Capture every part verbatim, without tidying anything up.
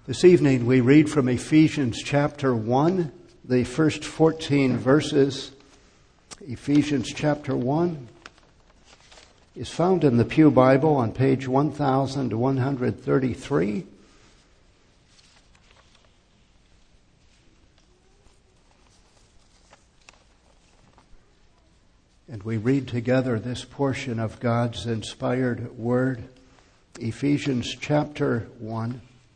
This evening we read from Ephesians chapter one, the first fourteen verses. Ephesians chapter one is found in the Pew Bible on page one thousand one hundred thirty-three. And we read together this portion of God's inspired word, Ephesians chapter one.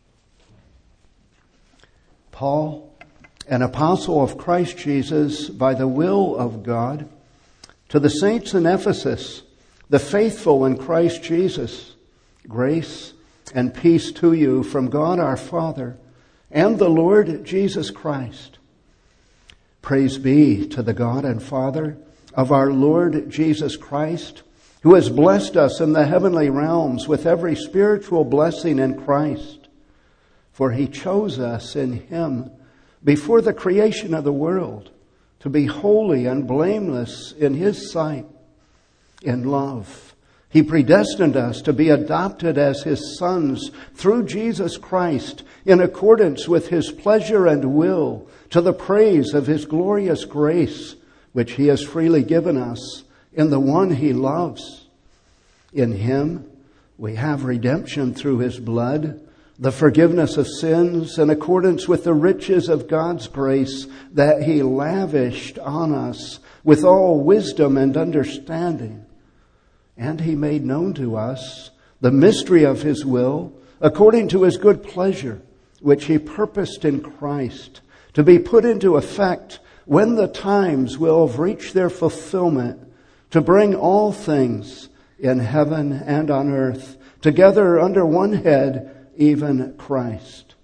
Paul, an apostle of Christ Jesus by the will of God, to the saints in Ephesus, the faithful in Christ Jesus, grace and peace to you from God our Father and the Lord Jesus Christ. Praise be to the God and Father of our Lord Jesus Christ, who has blessed us in the heavenly realms with every spiritual blessing in Christ. For he chose us in him before the creation of the world to be holy and blameless in his sight. In love, he predestined us to be adopted as his sons through Jesus Christ in accordance with his pleasure and will, to the praise of his glorious grace, which he has freely given us in the one he loves. In him we have redemption through his blood, the forgiveness of sins in accordance with the riches of God's grace that he lavished on us with all wisdom and understanding. And he made known to us the mystery of his will, according to his good pleasure, which he purposed in Christ, to be put into effect when the times will have reached their fulfillment, to bring all things in heaven and on earth together under one head, even Christ.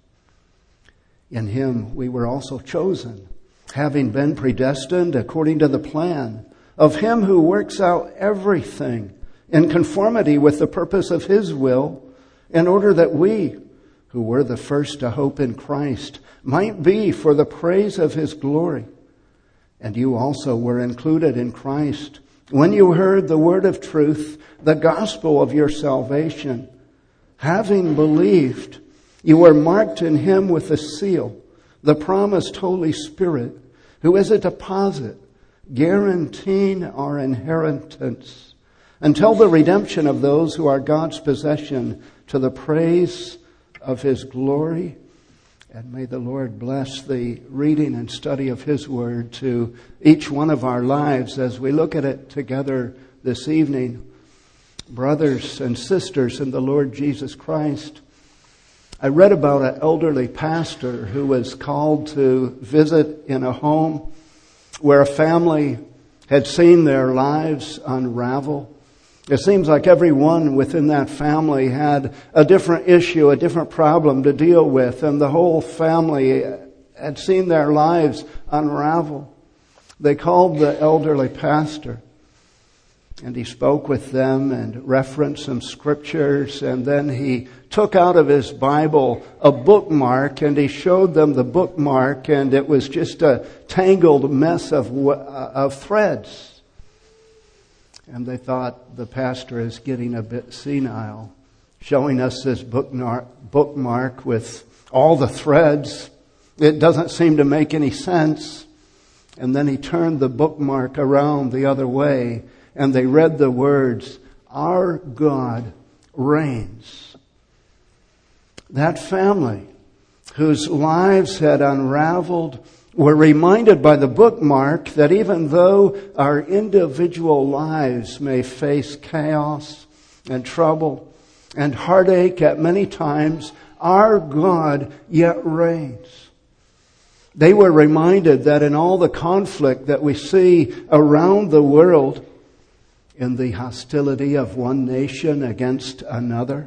In him we were also chosen, having been predestined according to the plan of him who works out everything in conformity with the purpose of his will, in order that we, who were the first to hope in Christ, might be for the praise of his glory. And you also were included in Christ when you heard the word of truth, the gospel of your salvation. Having believed, you were marked in him with a seal, the promised Holy Spirit, who is a deposit, guaranteeing our inheritance until the redemption of those who are God's possession, to the praise of his glory. And may the Lord bless the reading and study of his word to each one of our lives as we look at it together this evening. Brothers and sisters in the Lord Jesus Christ, I read about an elderly pastor who was called to visit in a home where a family had seen their lives unravel. It seems like everyone within that family had a different issue, a different problem to deal with, and the whole family had seen their lives unravel. They called the elderly pastor, and he spoke with them and referenced some scriptures, and then he took out of his Bible a bookmark, and he showed them the bookmark, and it was just a tangled mess of of threads. And they thought, the pastor is getting a bit senile, showing us this bookmark with all the threads. It doesn't seem to make any sense. And then he turned the bookmark around the other way, and they read the words, "Our God reigns." That family, whose lives had unraveled, were reminded by the bookmark that even though our individual lives may face chaos and trouble and heartache at many times, our God yet reigns. They were reminded that in all the conflict that we see around the world, in the hostility of one nation against another,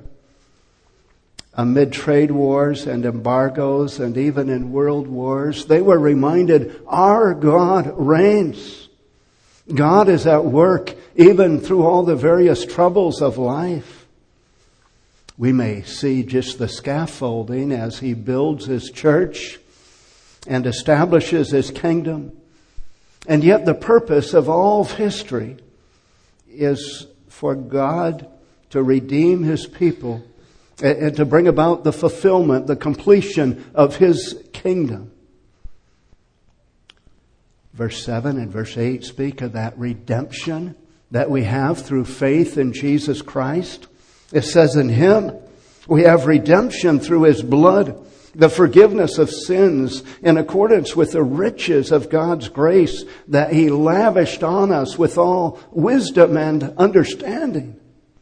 amid trade wars and embargoes and even in world wars, they were reminded our God reigns. God is at work even through all the various troubles of life. We may see just the scaffolding as he builds his church and establishes his kingdom. And yet the purpose of all of history is for God to redeem his people and to bring about the fulfillment, the completion of His kingdom. Verse seven and verse eight speak of that redemption that we have through faith in Jesus Christ. It says in Him we have redemption through His blood, the forgiveness of sins in accordance with the riches of God's grace that He lavished on us with all wisdom and understanding.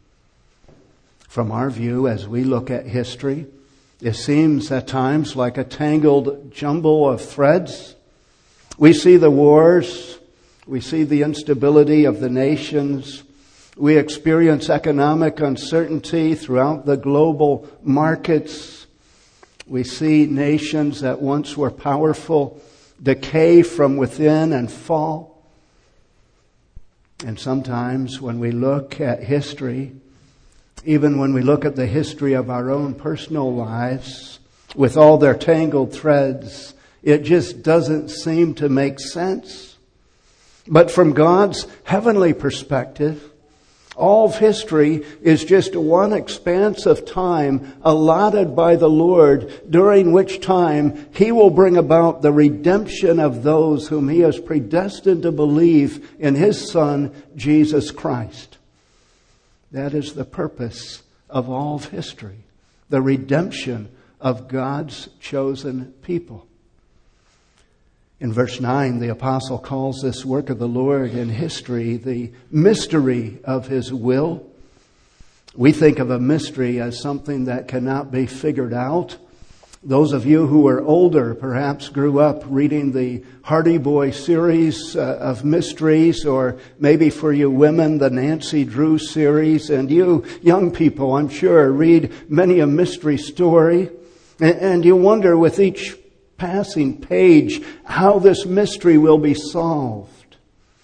From our view, as we look at history, it seems at times like a tangled jumble of threads. We see the wars, we see the instability of the nations, we experience economic uncertainty throughout the global markets. We see nations that once were powerful decay from within and fall. And sometimes when we look at history, even when we look at the history of our own personal lives, with all their tangled threads, it just doesn't seem to make sense. But from God's heavenly perspective, all of history is just one expanse of time allotted by the Lord, during which time He will bring about the redemption of those whom He has predestined to believe in His Son, Jesus Christ. That is the purpose of all of history, the redemption of God's chosen people. In verse nine, the apostle calls this work of the Lord in history the mystery of His will. We think of a mystery as something that cannot be figured out. Those of you who are older perhaps grew up reading the Hardy Boy series uh, of mysteries, or maybe for you women, the Nancy Drew series. And you young people, I'm sure, read many a mystery story. And, and you wonder with each passing page how this mystery will be solved.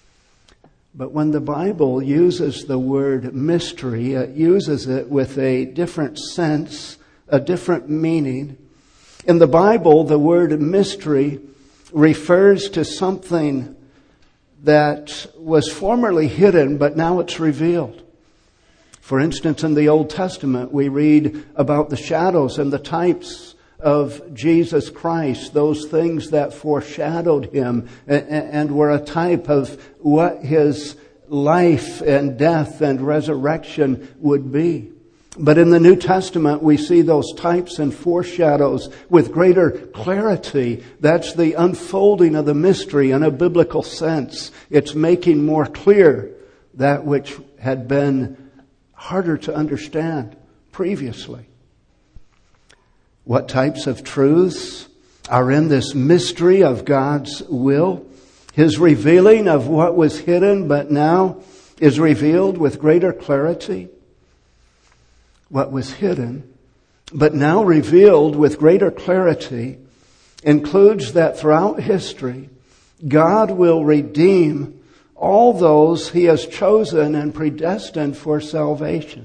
But when the Bible uses the word mystery, it uses it with a different sense, a different meaning. In the Bible, the word mystery refers to something that was formerly hidden, but now it's revealed. For instance, in the Old Testament, we read about the shadows and the types of Jesus Christ, those things that foreshadowed Him and were a type of what His life and death and resurrection would be. But in the New Testament, we see those types and foreshadows with greater clarity. That's the unfolding of the mystery in a biblical sense. It's making more clear that which had been harder to understand previously. What types of truths are in this mystery of God's will? His revealing of what was hidden but now is revealed with greater clarity. What was hidden but now revealed with greater clarity includes that throughout history, God will redeem all those He has chosen and predestined for salvation.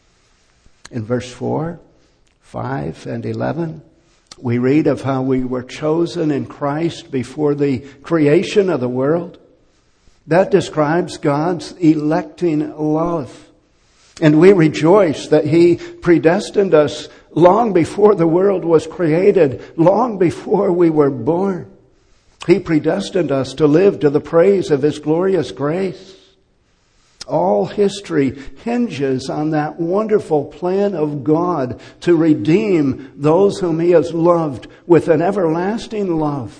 In verse four, five and eleven, we read of how we were chosen in Christ before the creation of the world. That describes God's electing love. And we rejoice that He predestined us long before the world was created, long before we were born. He predestined us to live to the praise of His glorious grace. All history hinges on that wonderful plan of God to redeem those whom He has loved with an everlasting love.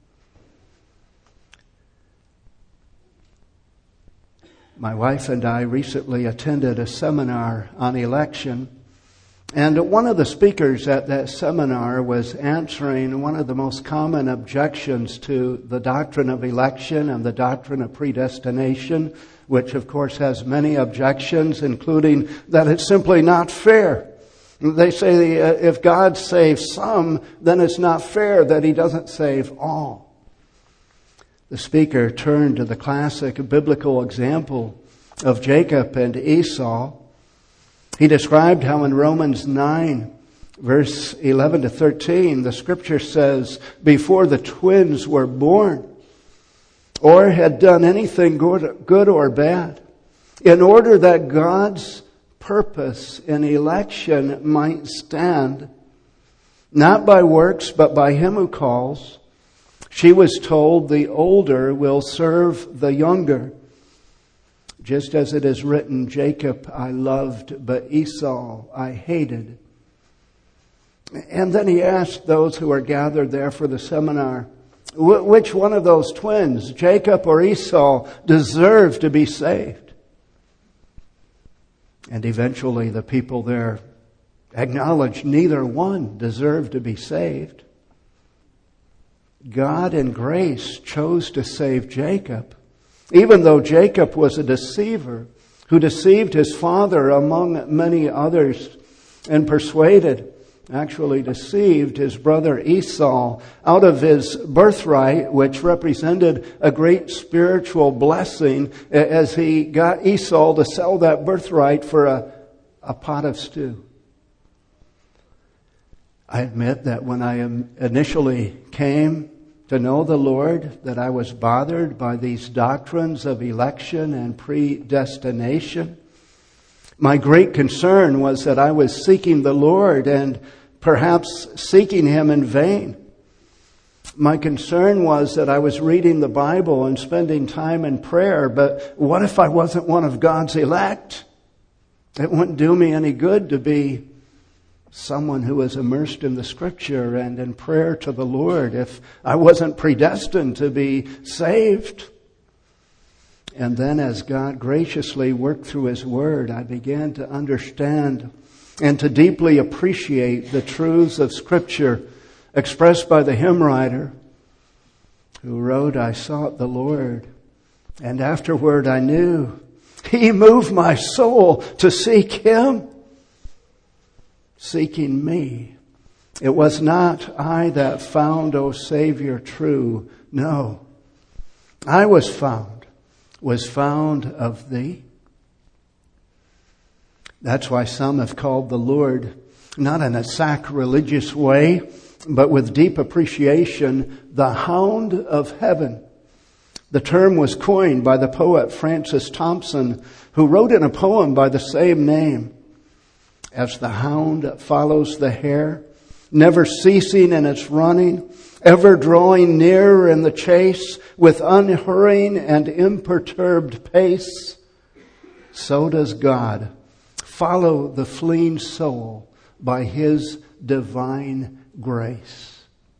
My wife and I recently attended a seminar on election, and one of the speakers at that seminar was answering one of the most common objections to the doctrine of election and the doctrine of predestination, which of course has many objections, including that it's simply not fair. They say uh, if God saves some, then it's not fair that He doesn't save all. The speaker turned to the classic biblical example of Jacob and Esau. He described how in Romans nine, verse eleven to thirteen, the Scripture says, before the twins were born, or had done anything good, good or bad, in order that God's purpose in election might stand, not by works, but by him who calls. She was told the older will serve the younger. Just as it is written, Jacob I loved, but Esau I hated. And then he asked those who are gathered there for the seminar, which one of those twins, Jacob or Esau, deserved to be saved? And eventually the people there acknowledged neither one deserved to be saved. God in grace chose to save Jacob, even though Jacob was a deceiver who deceived his father among many others and persuaded, actually deceived his brother Esau out of his birthright, which represented a great spiritual blessing, as he got Esau to sell that birthright for a, a pot of stew. I admit that when I initially came to know the Lord, that I was bothered by these doctrines of election and predestination. My great concern was that I was seeking the Lord and perhaps seeking Him in vain. My concern was that I was reading the Bible and spending time in prayer, but what if I wasn't one of God's elect? It wouldn't do me any good to be someone who is immersed in the Scripture and in prayer to the Lord if I wasn't predestined to be saved. And then as God graciously worked through His Word, I began to understand and to deeply appreciate the truths of Scripture expressed by the hymn writer who wrote, I sought the Lord, and afterward I knew He moved my soul to seek Him, seeking me. It was not I that found, O Savior, true. No, I was found, was found of Thee. That's why some have called the Lord, not in a sacrilegious way, but with deep appreciation, the Hound of Heaven. The term was coined by the poet Francis Thompson, who wrote in a poem by the same name. As the hound follows the hare, never ceasing in its running, ever drawing nearer in the chase with unhurrying and imperturbed pace, so does God follow the fleeing soul by His divine grace.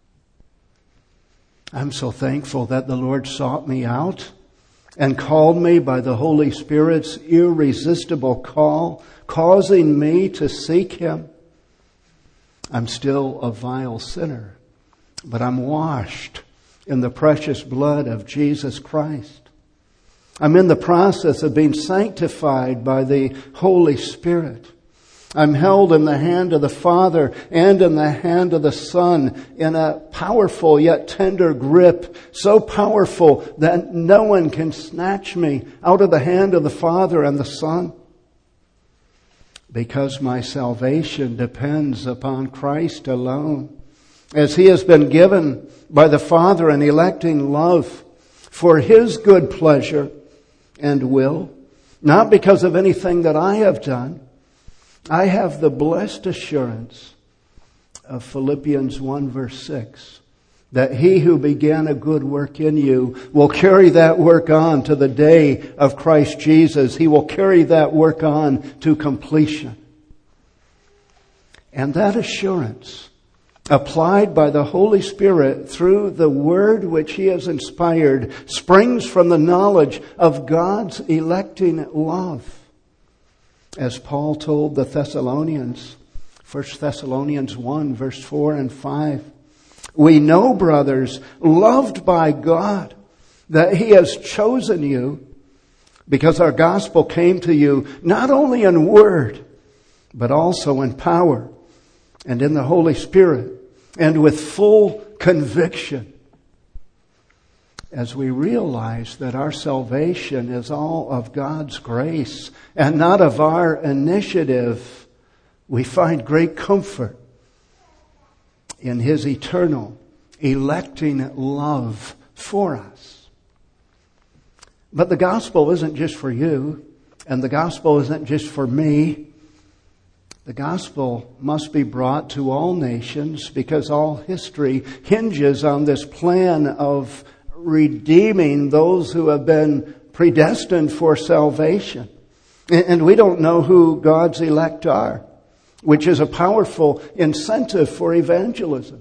I'm so thankful that the Lord sought me out and called me by the Holy Spirit's irresistible call, causing me to seek Him. I'm still a vile sinner, but I'm washed in the precious blood of Jesus Christ. I'm in the process of being sanctified by the Holy Spirit. I'm held in the hand of the Father and in the hand of the Son in a powerful yet tender grip, so powerful that no one can snatch me out of the hand of the Father and the Son. Because my salvation depends upon Christ alone, as He has been given by the Father in electing love for His good pleasure and will, not because of anything that I have done. I have the blessed assurance of Philippians one verse six, that He who began a good work in you will carry that work on to the day of Christ Jesus. He will carry that work on to completion. And that assurance, applied by the Holy Spirit through the Word which He has inspired, springs from the knowledge of God's electing love. As Paul told the Thessalonians, First Thessalonians one, verse four and five, we know, brothers, loved by God, that He has chosen you, because our gospel came to you not only in word, but also in power and in the Holy Spirit, and with full conviction. As we realize that our salvation is all of God's grace and not of our initiative, we find great comfort in His eternal, electing love for us. But the gospel isn't just for you, and the gospel isn't just for me. The gospel must be brought to all nations because all history hinges on this plan of redeeming those who have been predestined for salvation. And we don't know who God's elect are, which is a powerful incentive for evangelism.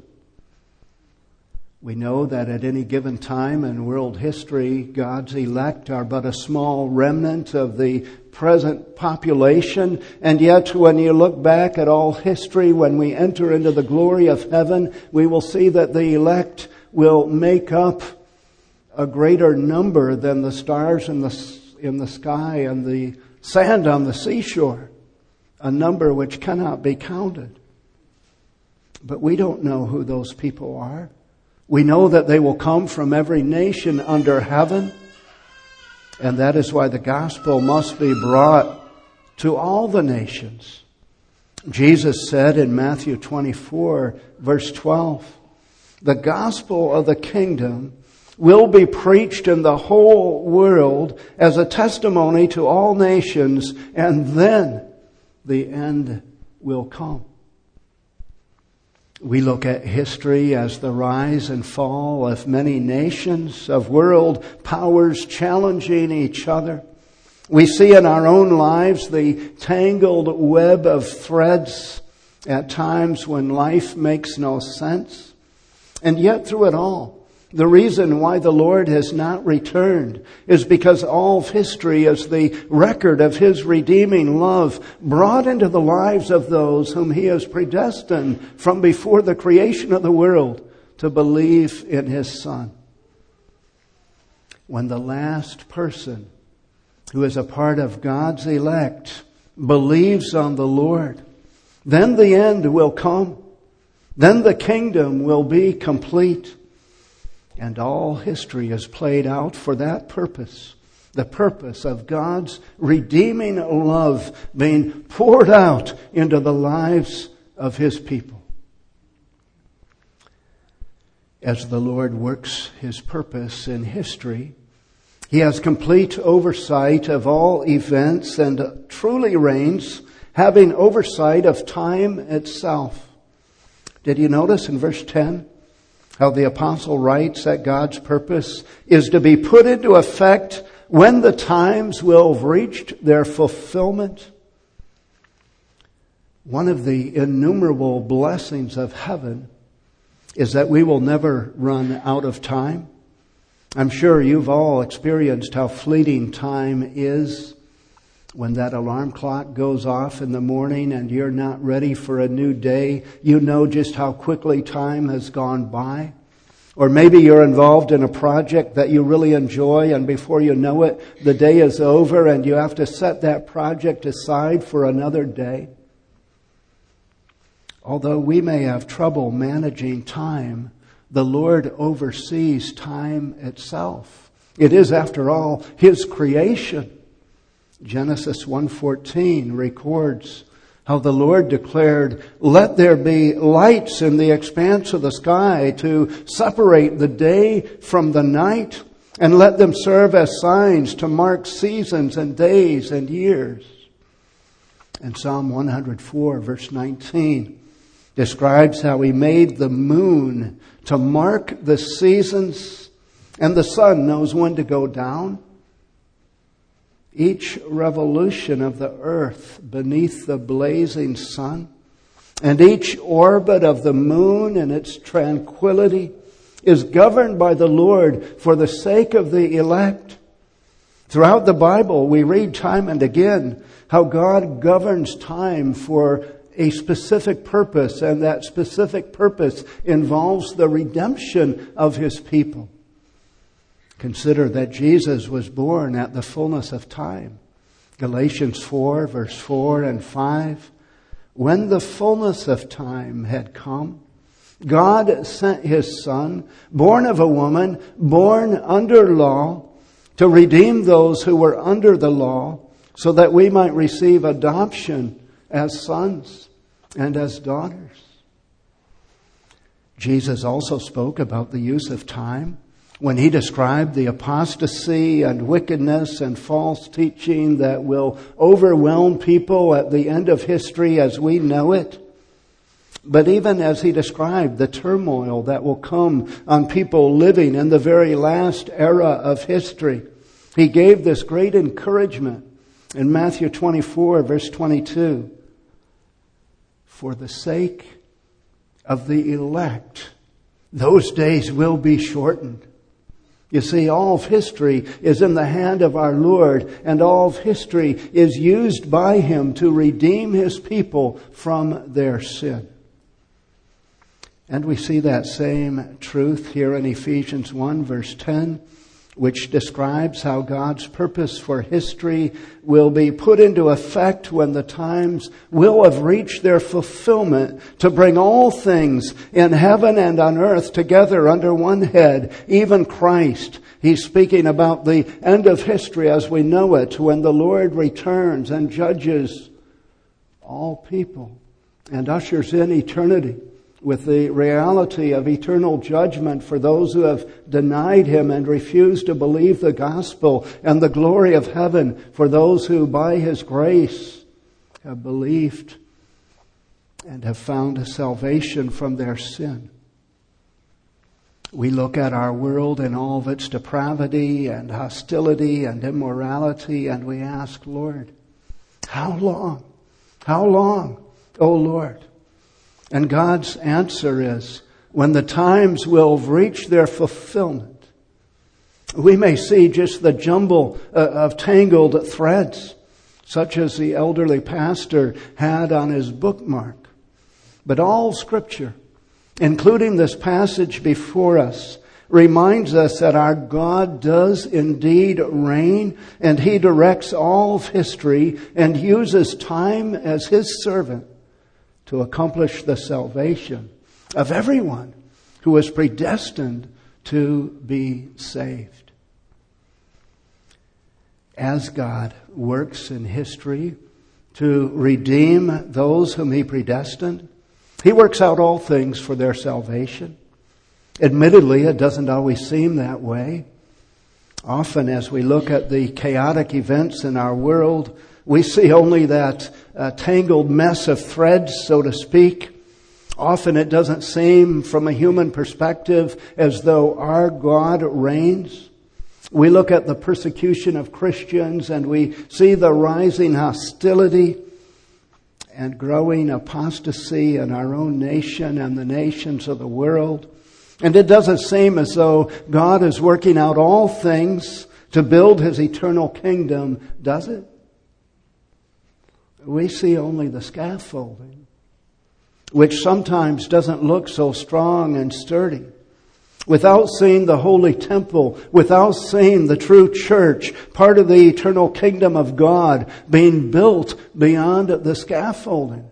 We know that at any given time in world history, God's elect are but a small remnant of the present population. And yet, when you look back at all history, when we enter into the glory of heaven, we will see that the elect will make up a greater number than the stars in the, in the sky and the sand on the seashore, a number which cannot be counted. But we don't know who those people are. We know that they will come from every nation under heaven, and that is why the gospel must be brought to all the nations. Jesus said in Matthew twenty-four, verse twelve, "The gospel of the kingdom will be preached in the whole world as a testimony to all nations, and then the end will come." We look at history as the rise and fall of many nations, of world powers challenging each other. We see in our own lives the tangled web of threads at times when life makes no sense. And yet through it all, the reason why the Lord has not returned is because all of history is the record of His redeeming love brought into the lives of those whom He has predestined from before the creation of the world to believe in His Son. When the last person who is a part of God's elect believes on the Lord, then the end will come. Then the kingdom will be complete. And all history is played out for that purpose. The purpose of God's redeeming love being poured out into the lives of His people. As the Lord works His purpose in history, He has complete oversight of all events and truly reigns, having oversight of time itself. Did you notice in verse ten? How the apostle writes that God's purpose is to be put into effect when the times will have reached their fulfillment. One of the innumerable blessings of heaven is that we will never run out of time. I'm sure you've all experienced how fleeting time is. When that alarm clock goes off in the morning and you're not ready for a new day, you know just how quickly time has gone by. Or maybe you're involved in a project that you really enjoy, and before you know it, the day is over and you have to set that project aside for another day. Although we may have trouble managing time, the Lord oversees time itself. It is, after all, His creation. Genesis one fourteen records how the Lord declared, "Let there be lights in the expanse of the sky to separate the day from the night, and let them serve as signs to mark seasons and days and years." And Psalm one hundred four, verse nineteen, describes how He made the moon to mark the seasons, and the sun knows when to go down. Each revolution of the earth beneath the blazing sun, and each orbit of the moon and its tranquility is governed by the Lord for the sake of the elect. Throughout the Bible, we read time and again how God governs time for a specific purpose, and that specific purpose involves the redemption of His people. Consider that Jesus was born at the fullness of time. Galatians four, verse four and five. When the fullness of time had come, God sent His Son, born of a woman, born under law, to redeem those who were under the law, so that we might receive adoption as sons and as daughters. Jesus also spoke about the use of time when he described the apostasy and wickedness and false teaching that will overwhelm people at the end of history as we know it. But even as he described the turmoil that will come on people living in the very last era of history, he gave this great encouragement in Matthew twenty-four, verse twenty-two. For the sake of the elect, those days will be shortened. You see, all of history is in the hand of our Lord, and all of history is used by Him to redeem His people from their sin. And we see that same truth here in Ephesians one, verse ten, which describes how God's purpose for history will be put into effect when the times will have reached their fulfillment, to bring all things in heaven and on earth together under one head, even Christ. He's speaking about the end of history as we know it, when the Lord returns and judges all people and ushers in eternity with the reality of eternal judgment for those who have denied Him and refused to believe the gospel, and the glory of heaven for those who by His grace have believed and have found salvation from their sin. We look at our world in all of its depravity and hostility and immorality, and we ask, Lord, how long? How long, O Lord? And God's answer is, when the times will reach their fulfillment. We may see just the jumble of tangled threads, such as the elderly pastor had on his bookmark. But all Scripture, including this passage before us, reminds us that our God does indeed reign, and He directs all of history and uses time as His servant to accomplish the salvation of everyone who is predestined to be saved. As God works in history to redeem those whom He predestined, He works out all things for their salvation. Admittedly, it doesn't always seem that way. Often as we look at the chaotic events in our world, we see only that uh, tangled mess of threads, so to speak. Often it doesn't seem from a human perspective as though our God reigns. We look at the persecution of Christians and we see the rising hostility and growing apostasy in our own nation and the nations of the world. And it doesn't seem as though God is working out all things to build His eternal kingdom, does it? We see only the scaffolding, which sometimes doesn't look so strong and sturdy. Without seeing the holy temple, without seeing the true church, part of the eternal kingdom of God being built beyond the scaffolding.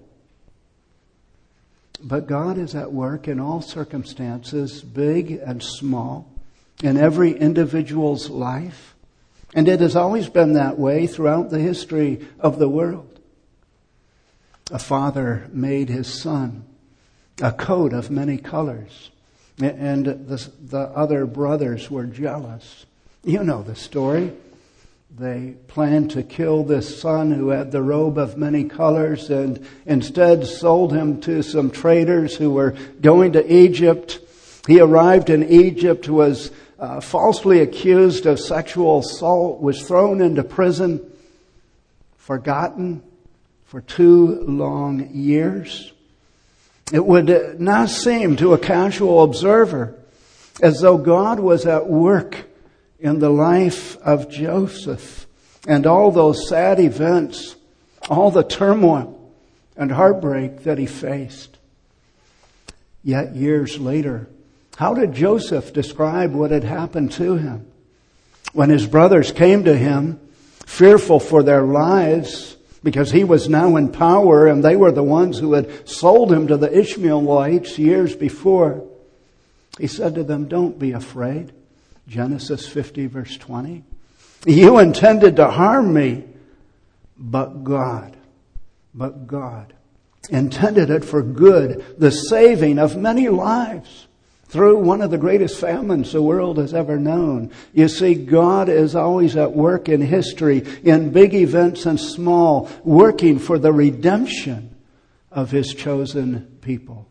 But God is at work in all circumstances, big and small, in every individual's life. And it has always been that way throughout the history of the world. A father made his son a coat of many colors, and the, the other brothers were jealous. You know the story. They planned to kill this son who had the robe of many colors, and instead sold him to some traders who were going to Egypt. He arrived in Egypt, was uh, falsely accused of sexual assault, was thrown into prison, forgotten for two long years. It would not seem to a casual observer as though God was at work in the life of Joseph and all those sad events, all the turmoil and heartbreak that he faced. Yet years later, how did Joseph describe what had happened to him? When his brothers came to him, fearful for their lives, because he was now in power and they were the ones who had sold him to the Ishmaelites years before, he said to them, "Don't be afraid." Genesis fifty, verse twenty. "You intended to harm me, but God, but God intended it for good, the saving of many lives." through one of the greatest famines the world has ever known. You see, God is always at work in history, in big events and small, working for the redemption of His chosen people.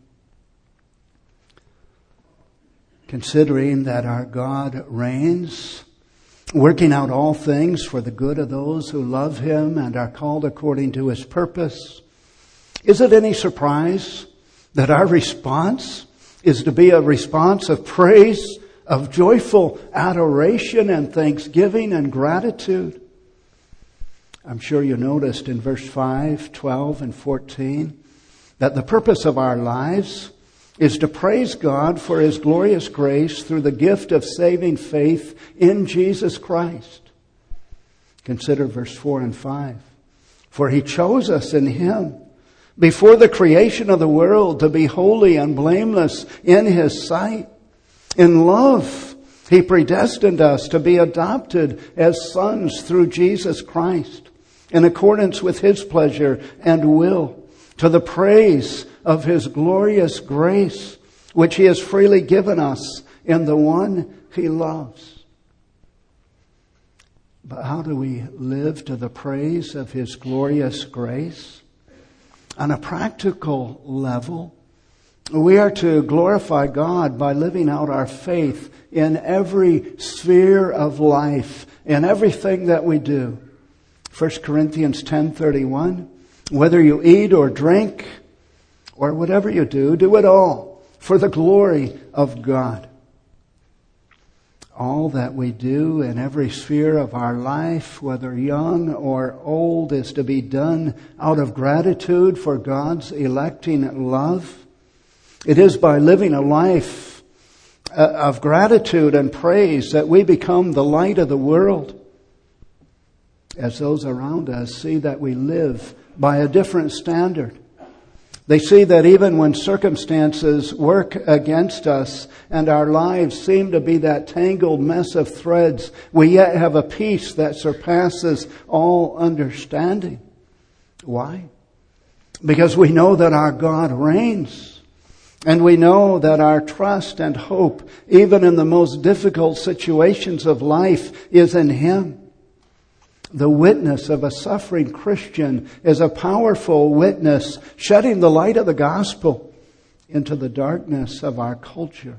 Considering that our God reigns, working out all things for the good of those who love Him and are called according to His purpose, is it any surprise that our response is to be a response of praise, of joyful adoration and thanksgiving and gratitude? I'm sure you noticed in verse five, twelve, and fourteen that the purpose of our lives is to praise God for His glorious grace through the gift of saving faith in Jesus Christ. Consider verse four and five. For He chose us in Him before the creation of the world to be holy and blameless in His sight. In love, He predestined us to be adopted as sons through Jesus Christ, in accordance with His pleasure and will, to the praise of His glorious grace, which He has freely given us in the one He loves. But how do we live to the praise of His glorious grace? On a practical level, we are to glorify God by living out our faith in every sphere of life, in everything that we do. First Corinthians ten thirty-one, whether you eat or drink or whatever you do, do it all for the glory of God. All that we do in every sphere of our life, whether young or old, is to be done out of gratitude for God's electing love. It is by living a life of gratitude and praise that we become the light of the world, as those around us see that we live by a different standard. They see that even when circumstances work against us and our lives seem to be that tangled mess of threads, we yet have a peace that surpasses all understanding. Why? Because we know that our God reigns, and we know that our trust and hope, even in the most difficult situations of life, is in Him. The witness of a suffering Christian is a powerful witness, shedding the light of the gospel into the darkness of our culture.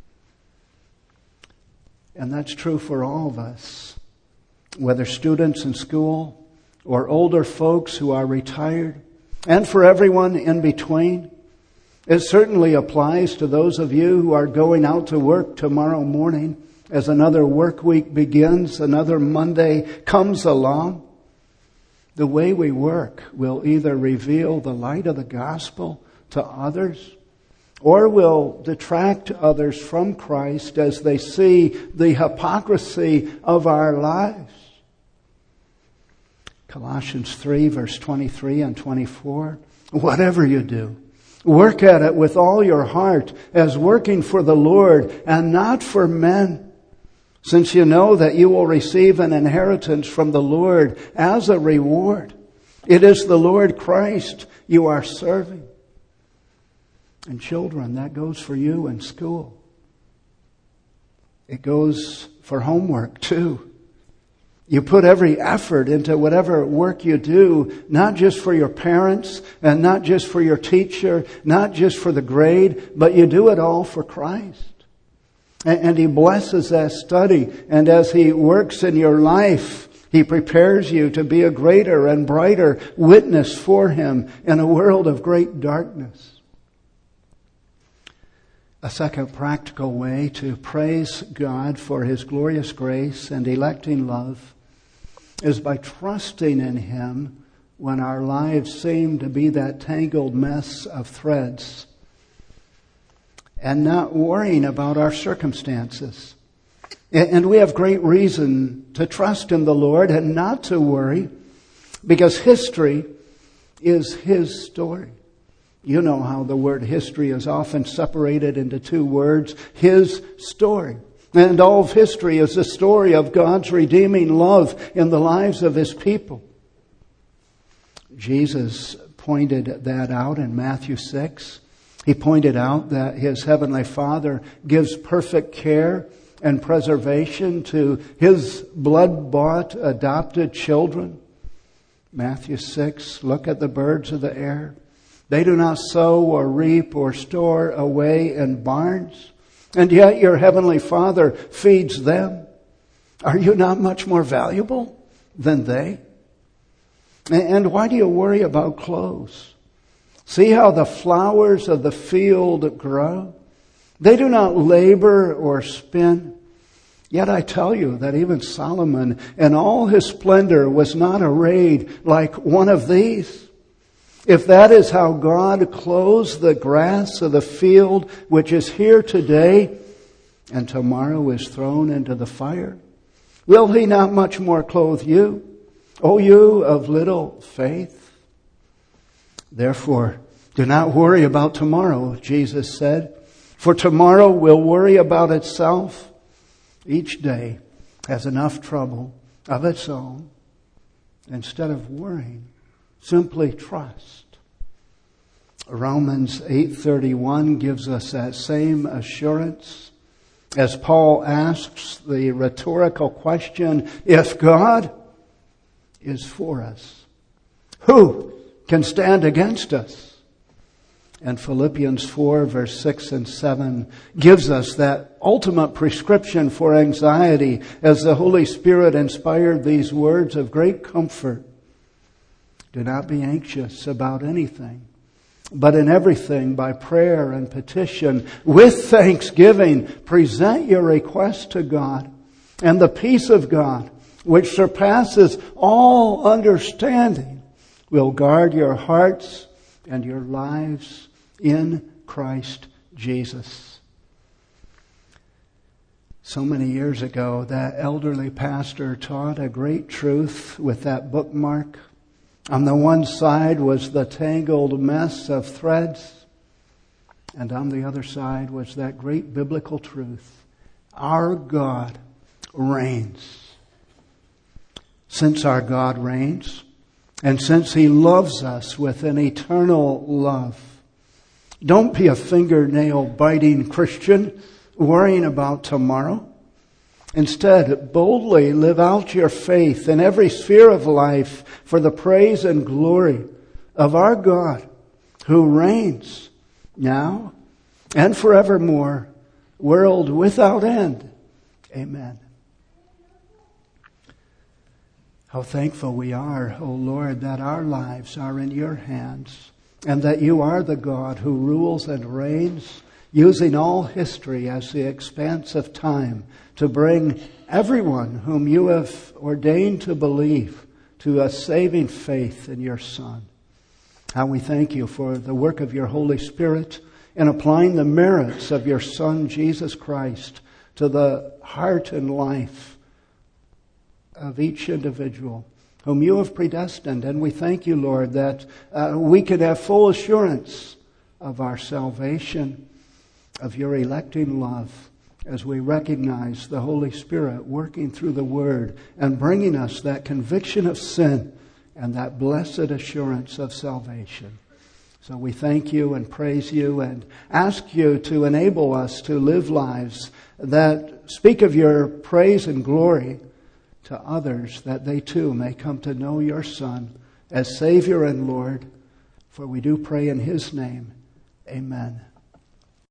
And that's true for all of us, whether students in school or older folks who are retired, and for everyone in between. It certainly applies to those of you who are going out to work tomorrow morning. As another work week begins, another Monday comes along, the way we work will either reveal the light of the gospel to others, or will detract others from Christ as they see the hypocrisy of our lives. Colossians three, verse twenty-three and twenty-four. Whatever you do, work at it with all your heart, as working for the Lord and not for men, since you know that you will receive an inheritance from the Lord as a reward. It is the Lord Christ you are serving. And children, that goes for you in school. It goes for homework too. You put every effort into whatever work you do, not just for your parents and not just for your teacher, not just for the grade, but you do it all for Christ. And He blesses that study. And as He works in your life, He prepares you to be a greater and brighter witness for Him in a world of great darkness. A second practical way to praise God for His glorious grace and electing love is by trusting in Him when our lives seem to be that tangled mess of threads, and not worrying about our circumstances. And we have great reason to trust in the Lord and not to worry, because history is His story. You know how the word history is often separated into two words, His story. And all of history is the story of God's redeeming love in the lives of His people. Jesus pointed that out in Matthew six. He pointed out that his Heavenly Father gives perfect care and preservation to his blood-bought adopted children. Matthew six, look at the birds of the air. They do not sow or reap or store away in barns, and yet your Heavenly Father feeds them. Are you not much more valuable than they? And why do you worry about clothes? See how the flowers of the field grow? They do not labor or spin. Yet I tell you that even Solomon in all his splendor was not arrayed like one of these. If that is how God clothes the grass of the field, which is here today and tomorrow is thrown into the fire, will he not much more clothe you, O you of little faith? Therefore, do not worry about tomorrow, Jesus said, for tomorrow will worry about itself. Each day has enough trouble of its own. Instead of worrying, simply trust. Romans eight thirty-one gives us that same assurance as Paul asks the rhetorical question, if God is for us, who can stand against us? And Philippians four, verse six and seven gives us that ultimate prescription for anxiety as the Holy Spirit inspired these words of great comfort. Do not be anxious about anything, but in everything by prayer and petition, with thanksgiving, present your request to God, and the peace of God, which surpasses all understanding, will guard your hearts and your lives in Christ Jesus. So many years ago, that elderly pastor taught a great truth with that bookmark. On the one side was the tangled mess of threads, and on the other side was that great biblical truth. Our God reigns. Since our God reigns, and since He loves us with an eternal love, don't be a fingernail-biting Christian worrying about tomorrow. Instead, boldly live out your faith in every sphere of life for the praise and glory of our God who reigns now and forevermore, world without end. Amen. How thankful we are, O Lord, that our lives are in your hands and that you are the God who rules and reigns, using all history as the expanse of time to bring everyone whom you have ordained to believe to a saving faith in your Son. How we thank you for the work of your Holy Spirit in applying the merits of your Son, Jesus Christ, to the heart and life of each individual whom you have predestined. And we thank you, Lord, that uh, we can have full assurance of our salvation, of your electing love, as we recognize the Holy Spirit working through the Word and bringing us that conviction of sin and that blessed assurance of salvation. So we thank you and praise you and ask you to enable us to live lives that speak of your praise and glory to others, that they too may come to know your Son as Savior and Lord. For we do pray in His name. Amen.